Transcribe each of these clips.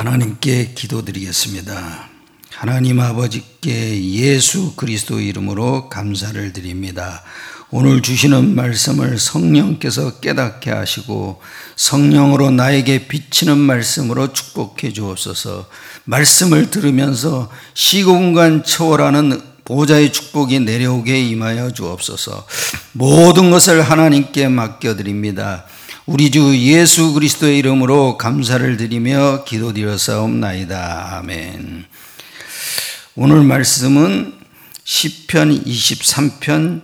하나님께 기도드리겠습니다. 하나님 아버지께 예수 그리스도 이름으로 감사를 드립니다. 오늘 주시는 말씀을 성령께서 깨닫게 하시고 성령으로 나에게 비치는 말씀으로 축복해 주옵소서. 말씀을 들으면서 시공간 초월하는 보좌의 축복이 내려오게 임하여 주옵소서. 모든 것을 하나님께 맡겨드립니다. 우리 주 예수 그리스도의 이름으로 감사를 드리며 기도드렸사옵나이다. 아멘. 오늘 말씀은 시편 23편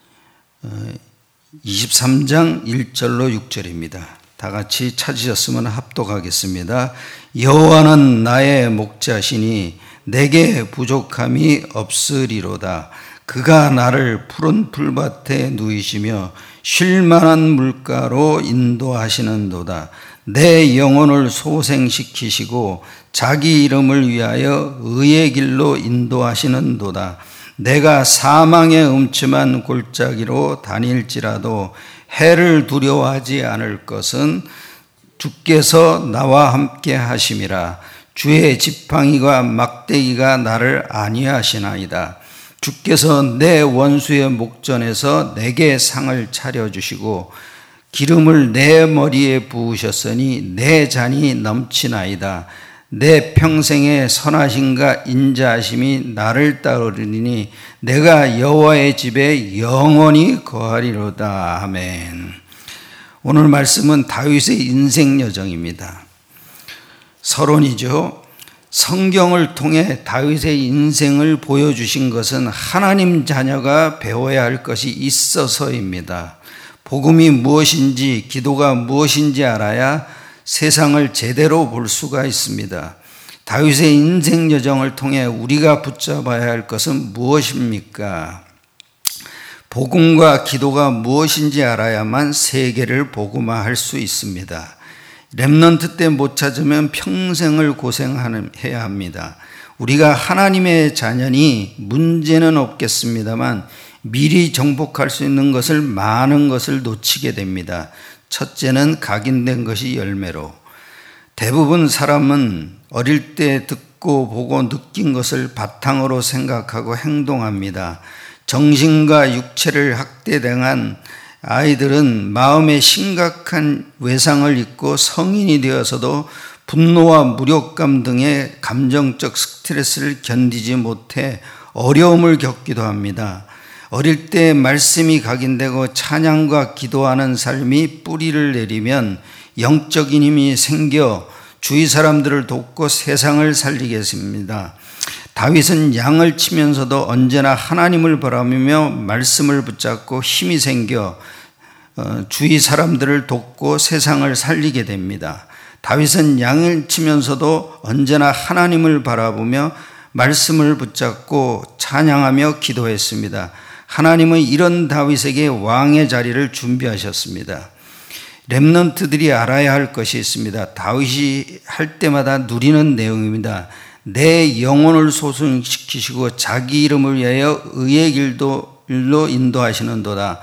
23장 1절로 6절입니다. 다 같이 찾으셨으면 합독하겠습니다. 여호와는 나의 목자시니 내게 부족함이 없으리로다. 그가 나를 푸른 풀밭에 누이시며 쉴만한 물가로 인도하시는도다. 내 영혼을 소생시키시고 자기 이름을 위하여 의의 길로 인도하시는도다. 내가 사망의 음침한 골짜기로 다닐지라도 해를 두려워하지 않을 것은 주께서 나와 함께 하심이라. 주의 지팡이와 막대기가 나를 안위하시나이다. 주께서 내 원수의 목전에서 내게 상을 차려주시고 기름을 내 머리에 부으셨으니 내 잔이 넘치나이다. 내 평생의 선하심과 인자하심이 나를 따르리니 내가 여호와의 집에 영원히 거하리로다. 아멘. 오늘 말씀은 다윗의 인생 여정입니다. 서론이죠. 성경을 통해 다윗의 인생을 보여주신 것은 하나님 자녀가 배워야 할 것이 있어서입니다. 복음이 무엇인지, 기도가 무엇인지 알아야 세상을 제대로 볼 수가 있습니다. 다윗의 인생 여정을 통해 우리가 붙잡아야 할 것은 무엇입니까? 복음과 기도가 무엇인지 알아야만 세계를 복음화할 수 있습니다. 렘넌트 때 못 찾으면 평생을 고생해야 합니다. 우리가 하나님의 자녀니 문제는 없겠습니다만 미리 정복할 수 있는 것을 많은 것을 놓치게 됩니다. 첫째는 각인된 것이 열매로. 대부분 사람은 어릴 때 듣고 보고 느낀 것을 바탕으로 생각하고 행동합니다. 정신과 육체를 학대당한 아이들은 마음에 심각한 외상을 입고 성인이 되어서도 분노와 무력감 등의 감정적 스트레스를 견디지 못해 어려움을 겪기도 합니다. 어릴 때 말씀이 각인되고 찬양과 기도하는 삶이 뿌리를 내리면 영적인 힘이 생겨 주위 사람들을 돕고 세상을 살리겠습니다. 다윗은 양을 치면서도 언제나 하나님을 바라보며 말씀을 붙잡고 힘이 생겨 주위 사람들을 돕고 세상을 살리게 됩니다. 다윗은 양을 치면서도 언제나 하나님을 바라보며 말씀을 붙잡고 찬양하며 기도했습니다. 하나님은 이런 다윗에게 왕의 자리를 준비하셨습니다. 렘넌트들이 알아야 할 것이 있습니다. 다윗이 할 때마다 누리는 내용입니다. 내 영혼을 소생시키시고 자기 이름을 위하여 의의 길로 인도하시는도다.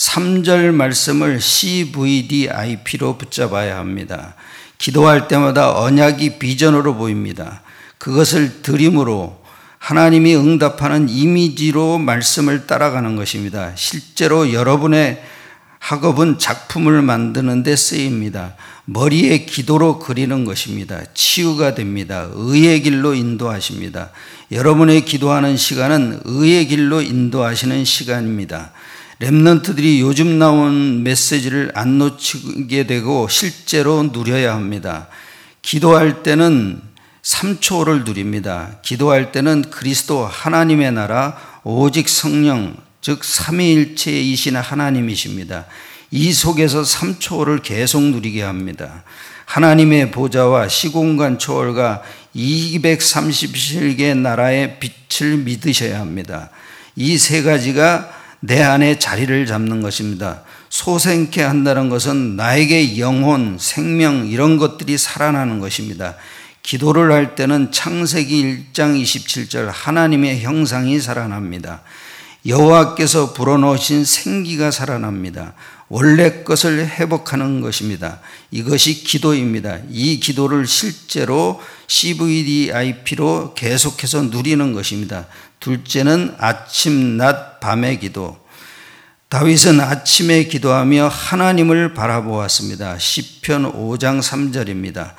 3절 말씀을 CVDIP로 붙잡아야 합니다. 기도할 때마다 언약이 비전으로 보입니다. 그것을 드림으로 하나님이 응답하는 이미지로 말씀을 따라가는 것입니다. 실제로 여러분의 학업은 작품을 만드는 데 쓰입니다. 머리에 기도로 그리는 것입니다. 치유가 됩니다. 의의 길로 인도하십니다. 여러분의 기도하는 시간은 의의 길로 인도하시는 시간입니다. 렘넌트들이 요즘 나온 메시지를 안 놓치게 되고 실제로 누려야 합니다. 기도할 때는 3초를 누립니다. 기도할 때는 그리스도 하나님의 나라 오직 성령 즉 삼위일체이신 하나님이십니다. 이 속에서 3초를 계속 누리게 합니다. 하나님의 보좌와 시공간 초월과 237개 나라의 빛을 믿으셔야 합니다. 이 세 가지가 내 안에 자리를 잡는 것입니다. 소생케 한다는 것은 나에게 영혼, 생명 이런 것들이 살아나는 것입니다. 기도를 할 때는 창세기 1장 27절 하나님의 형상이 살아납니다. 여호와께서 불어넣으신 생기가 살아납니다. 원래 것을 회복하는 것입니다. 이것이 기도입니다. 이 기도를 실제로 CVDIP로 계속해서 누리는 것입니다. 둘째는 아침, 낮, 밤의 기도. 다윗은 아침에 기도하며 하나님을 바라보았습니다. 시편 5장 3절입니다.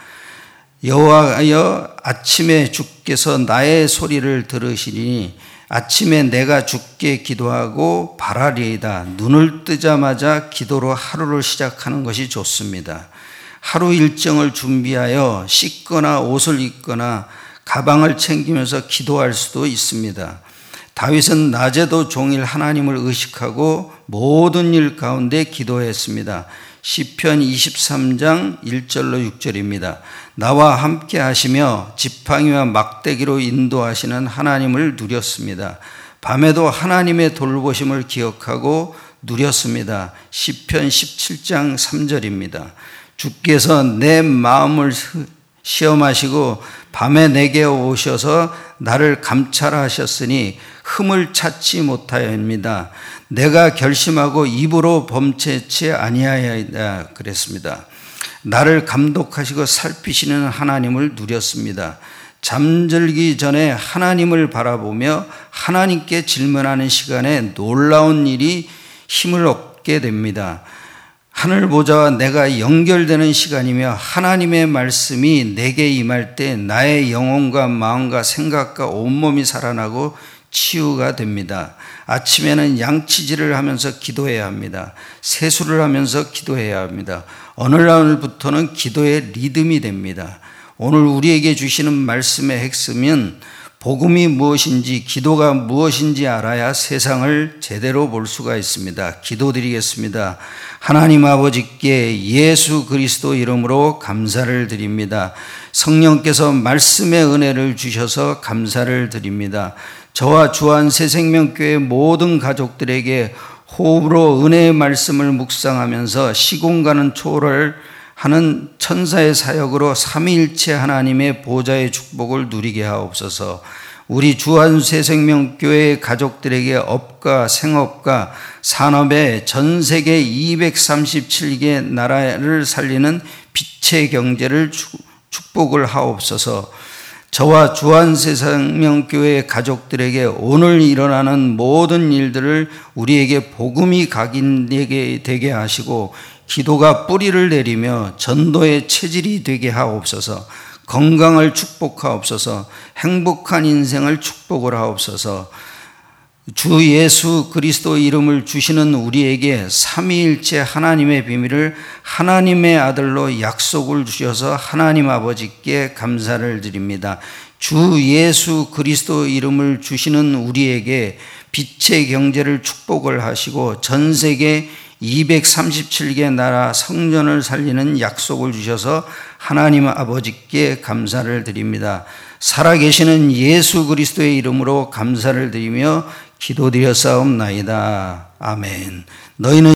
여호와여, 아침에 주께서 나의 소리를 들으시니 아침에 내가 주께 기도하고 바라리이다. 눈을 뜨자마자 기도로 하루를 시작하는 것이 좋습니다. 하루 일정을 준비하여 씻거나 옷을 입거나 가방을 챙기면서 기도할 수도 있습니다. 다윗은 낮에도 종일 하나님을 의식하고 모든 일 가운데 기도했습니다. 시편 23장 1절로 6절입니다. 나와 함께 하시며 지팡이와 막대기로 인도하시는 하나님을 누렸습니다. 밤에도 하나님의 돌보심을 기억하고 누렸습니다. 시편 17장 3절입니다. 주께서 내 마음을 시험하시고 밤에 내게 오셔서 나를 감찰하셨으니 흠을 찾지 못하였습니다. 내가 결심하고 입으로 범죄치 아니하였다 그랬습니다. 나를 감독하시고 살피시는 하나님을 누렸습니다. 잠들기 전에 하나님을 바라보며 하나님께 질문하는 시간에 놀라운 일이 힘을 얻게 됩니다. 하늘 보좌와 내가 연결되는 시간이며 하나님의 말씀이 내게 임할 때 나의 영혼과 마음과 생각과 온몸이 살아나고 치유가 됩니다. 아침에는 양치질을 하면서 기도해야 합니다. 세수를 하면서 기도해야 합니다. 어느 날부터는 기도의 리듬이 됩니다. 오늘 우리에게 주시는 말씀의 핵심은 복음이 무엇인지, 기도가 무엇인지 알아야 세상을 제대로 볼 수가 있습니다. 기도드리겠습니다. 하나님 아버지께 예수 그리스도 이름으로 감사를 드립니다. 성령께서 말씀의 은혜를 주셔서 감사를 드립니다. 저와 주한 새생명교회 모든 가족들에게 호흡으로 은혜의 말씀을 묵상하면서 시공간은 초월을 하는 천사의 사역으로 삼위일체 하나님의 보좌의 축복을 누리게 하옵소서. 우리 주한 새생명교회 가족들에게 업과 생업과 산업에 전 세계 237개 나라를 살리는 빛의 경제를 축복을 하옵소서. 저와 주한 새생명교회 가족들에게 오늘 일어나는 모든 일들을 우리에게 복음이 각인되게 되게 하시고 기도가 뿌리를 내리며 전도의 체질이 되게 하옵소서. 건강을 축복하옵소서. 행복한 인생을 축복을 하옵소서. 주 예수 그리스도 이름을 주시는 우리에게 삼위일체 하나님의 비밀을 하나님의 아들로 약속을 주셔서 하나님 아버지께 감사를 드립니다. 주 예수 그리스도 이름을 주시는 우리에게 빛의 경제를 축복을 하시고 전 세계 237개 나라 성전을 살리는 약속을 주셔서 하나님 아버지께 감사를 드립니다. 살아계시는 예수 그리스도의 이름으로 감사를 드리며 기도드렸사옵나이다. 아멘. 너희는